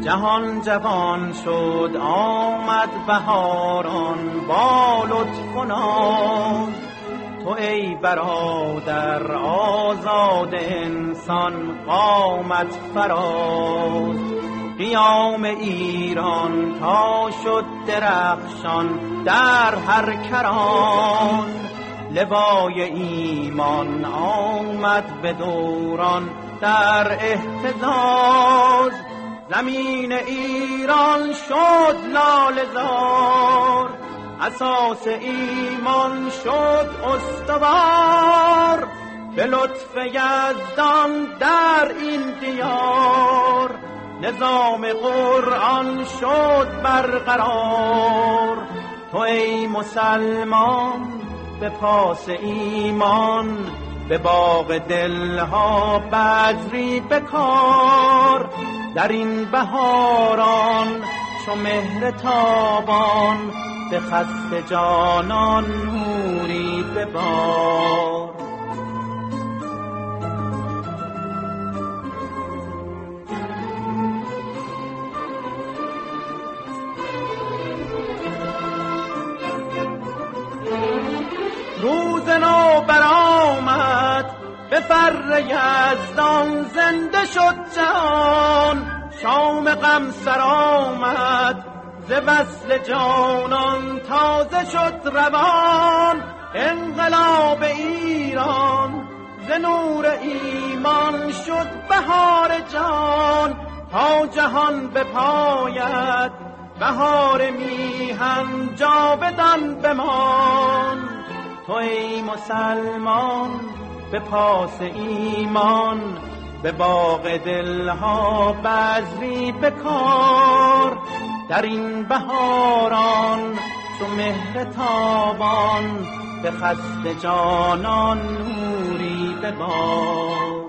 جهان جوان شد آمد بهاران با لطف و ناز. تو ای برادر آزاد انسان قامت فراز. قیام ایران تا شد درخشان در هر کران. لوای ایمان آمد به دوران در اهتزاز. زمین ایران شد لاله‌زار، اساس ایمان شد استوار. به لطف یزدان در این دیار، نظام قرآن شد برقرار. تو ای مسلمان به پاس ایمان، به باغ دلها بذری بکار. در این بهاران چو مهر تابان، به خسته جانان نوری ببار. روز نو برآمد به فر یزدان، زنده شد جهان. شام غم سر آمد ز وصل جانان، تازه شد روان. انقلاب ایران ز نور ایمان، شد بهار جان. تا جهان بپاید بهار میهن، جاودان بمان. تو ای مسلمان به پاس ایمان، به باغ دلها بذری بکار. در این بهاران چو مهر تابان، به خسته جانان نوری ببار.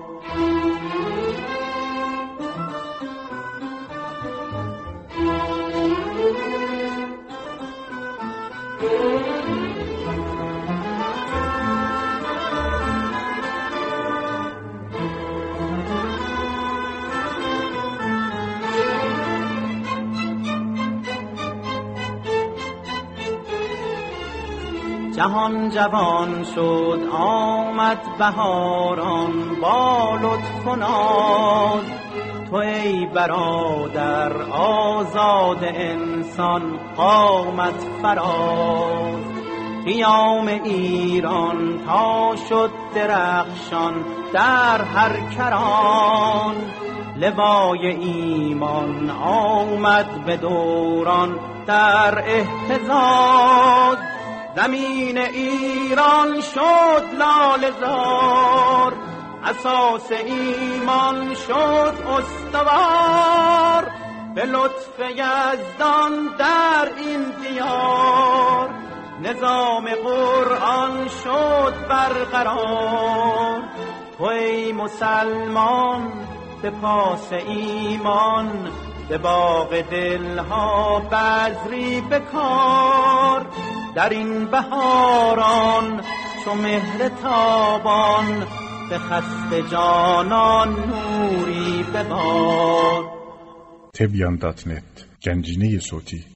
جهان جوان شد آمد بهاران با لطف و ناز. تو ای برادر آزاد انسان قامت فراز. قیام ایران تا شد درخشان در هر کران. لوای ایمان آمد به دوران در اهتزاز. زمین ایران شد لاله‌زار، اساس ایمان شد استوار. به لطف یزدان در این دیار، نظام قرآن شد برقرار. تو ای مسلمان به پاس ایمان، به باغ دلها بذری بکار. در این بهاران چو مهر تابان، به خسته جانان نوری ببار. تبیان.net گنجینه صوتی